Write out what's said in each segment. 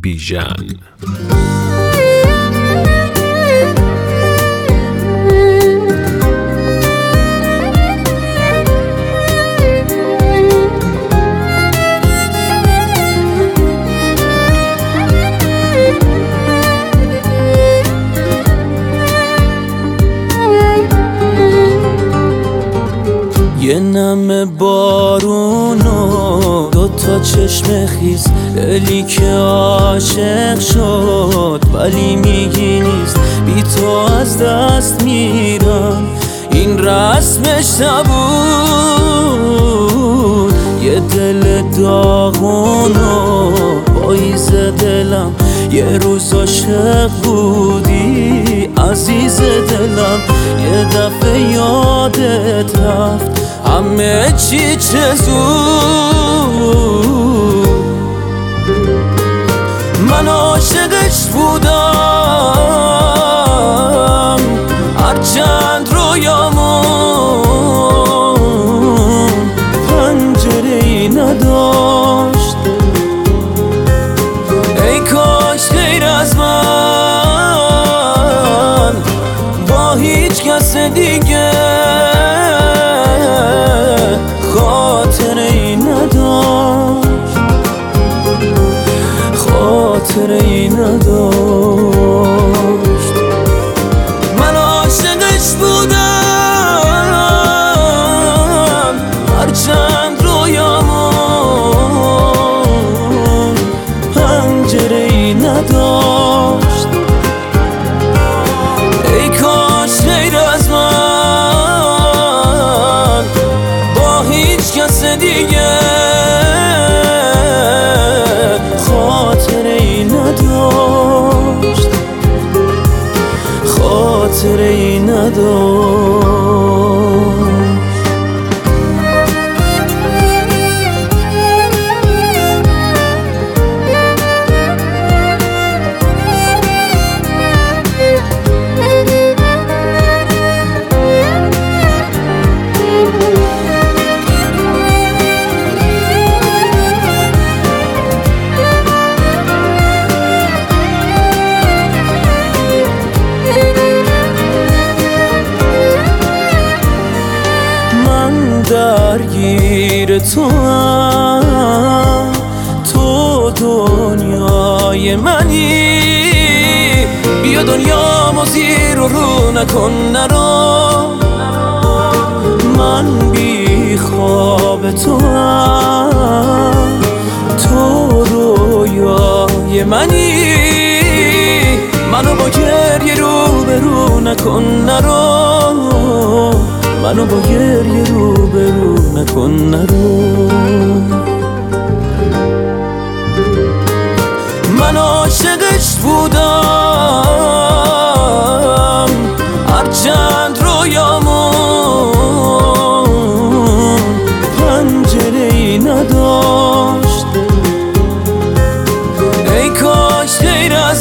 بیژن. یه نم بارون و دوتا چشم خیز، دلی که عاشق شد ولی میگی نیست. بی تو از دست میرم، این رسمش نبود. یه دل داغون و پاییز دلم، یه روز عاشق بودی عزیز دلم. یه دفعه یادت رفت همه چی چه زود. من عاشقش بودم هرچند رویامون پنجره‌ای نداشت. ای کاش غیر از من با هیچ کس دیگه خاطره‌ای نداشت، خاطره‌ای نداشت. من عاشقش بودم هرچند رویامون پنجره‌ای نداشت. ای کاش غیر از من با هیچ کس دیگه خاطره‌ای نداشت، خاطره‌ای نداشت. درگیر تو هم، تو دنیای منی. بیا دنیامو زیر و رو نکن نرو، من بی خواب تو هم، تو رویای منی. منو با گریه رو به رو نکن نرو، منو با گریه رو به رو نکن نرو. من عاشقش بودم هرچند رویامون پنجره‌ای نداشت. ای کاش غیر از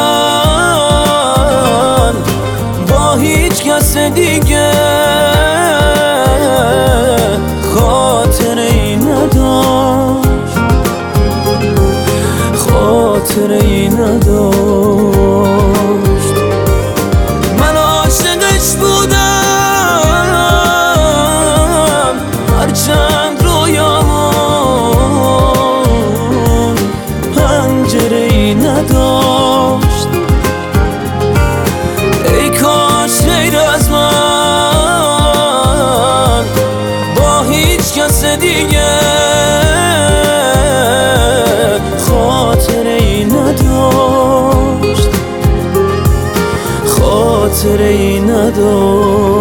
من با هیچ کس دیگه خاطره‌ای نداشت، خاطره‌ای نداشت. من عاشقش بودم هرچند رویامون پنجره‌ای نداشت. ای کاش غیر از من با هیچ کس دیگه خاطره‌ای نداشت، خاطره‌ای نداشت.